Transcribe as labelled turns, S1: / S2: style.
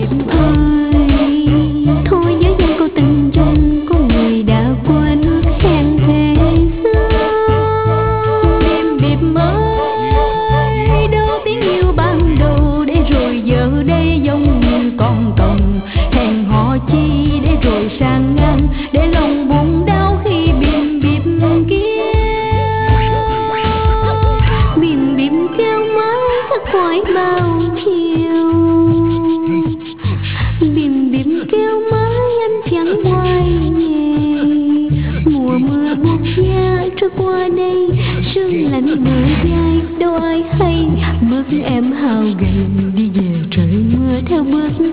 S1: ơi, thôi nhớ dang câu tình duyên, có người đã quên ước hẹn thề xưa. Bìm bìm ơi, đâu tiếng yêu ban đầu, để rồi giờ đây giống như con tòng. Hẹn hò chi để rồi sang ngang, để lòng buồn đau khi bìm bìm kia. Bìm bìm kêu mãi khắc khoải bao chiều, bìm bìm kêu mãi anh chẳng quay về. Mùa mưa buốt giá trôi qua đây, sương lạnh bờ vai đâu ai hay. Bước em hao gầy đi về trời mưa theo bước